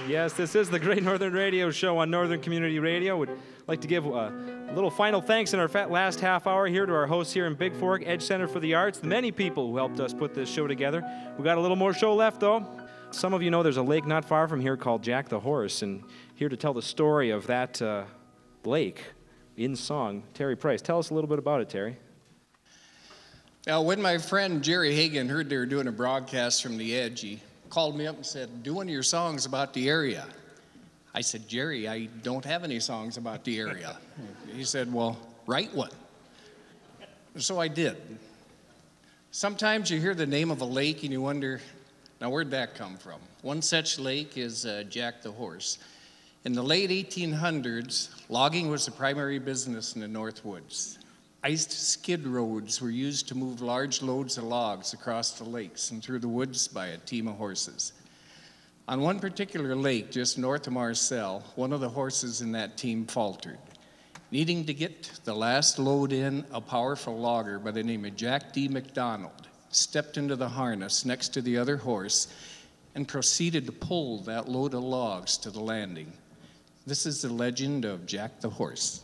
Yes, this is the Great Northern Radio Show on Northern Community Radio. Would like to give a little final thanks in our last half hour here to our hosts here in Big Fork, Edge Center for the Arts, the many people who helped us put this show together. We got a little more show left, though. Some of you know there's a lake not far from here called Jack the Horse, and here to tell the story of that lake in song, Terry Price. Tell us a little bit about it, Terry. Now, when my friend Jerry Hagan heard they were doing a broadcast from the Edge, he called me up and said, do one of your songs about the area. I said, Jerry, I don't have any songs about the area. He said, well, write one. So I did. Sometimes you hear the name of a lake and you wonder, now where'd that come from? One such lake is Jack the Horse. In the late 1800s, logging was the primary business in the North Woods. Iced skid roads were used to move large loads of logs across the lakes and through the woods by a team of horses. On one particular lake just north of Marcel, one of the horses in that team faltered. Needing to get the last load in, a powerful logger by the name of Jack D. McDonald stepped into the harness next to the other horse and proceeded to pull that load of logs to the landing. This is the legend of Jack the Horse.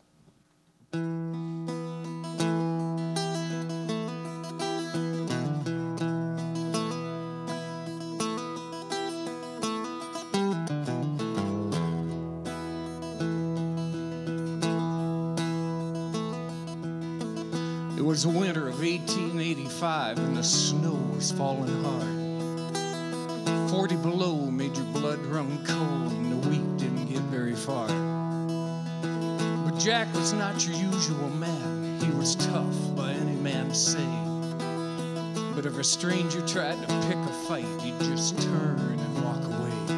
It was the winter of 1885 and the snow was falling hard. 40 below made your blood run cold and the wheat didn't get very far. But Jack was not your usual man. He was tough by any man's say. But if a stranger tried to pick a fight, he'd just turn and walk away.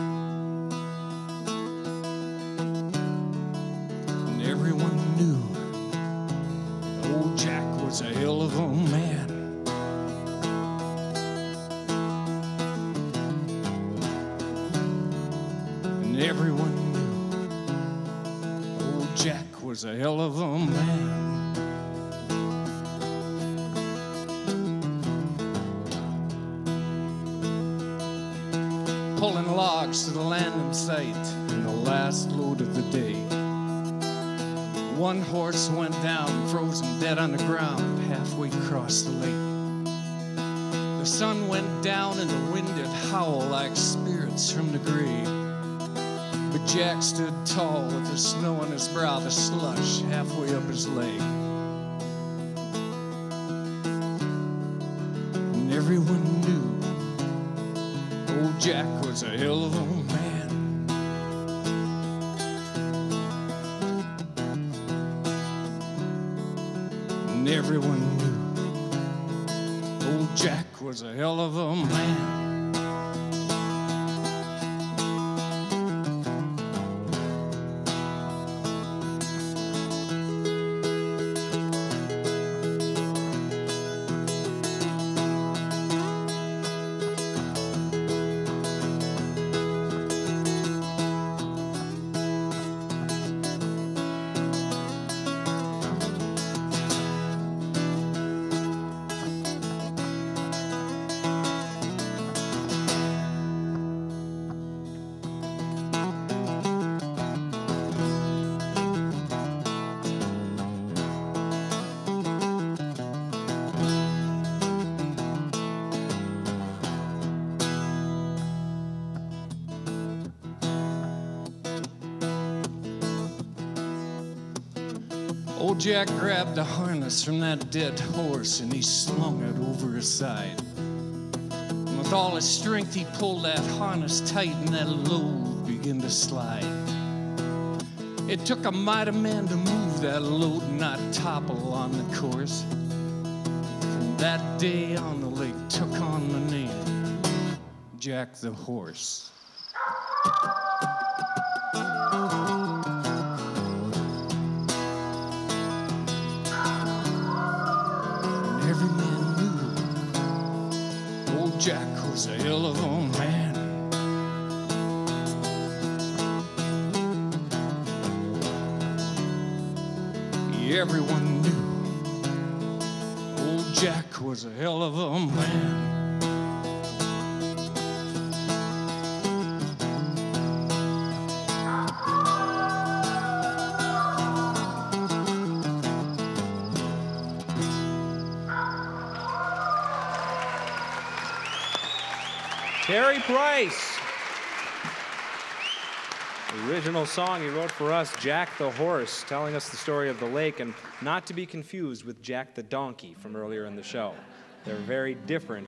And everyone knew old Jack was a hell of a man. And everyone knew old Jack was a hell of a man. Pulling logs to the landing site in the last load of the day. One horse went down, frozen dead on the ground, halfway across the lake. The sun went down and the wind did howl like spirits from the grave. But Jack stood tall with the snow on his brow, the slush halfway up his leg. And everyone knew old Jack was a hell of a man. And everyone knew old Jack was a hell of a man. Old Jack grabbed a harness from that dead horse and he slung it over his side. And with all his strength, he pulled that harness tight and that load began to slide. It took a mighty man to move that load and not topple on the course. From that day on, the lake took on the name Jack the Horse. Every man knew old Jack was a hell of a man. Everyone knew old Jack was a hell of a man. Terry Price. The original song he wrote for us, Jack the Horse, telling us the story of the lake, and not to be confused with Jack the Donkey from earlier in the show. They're very different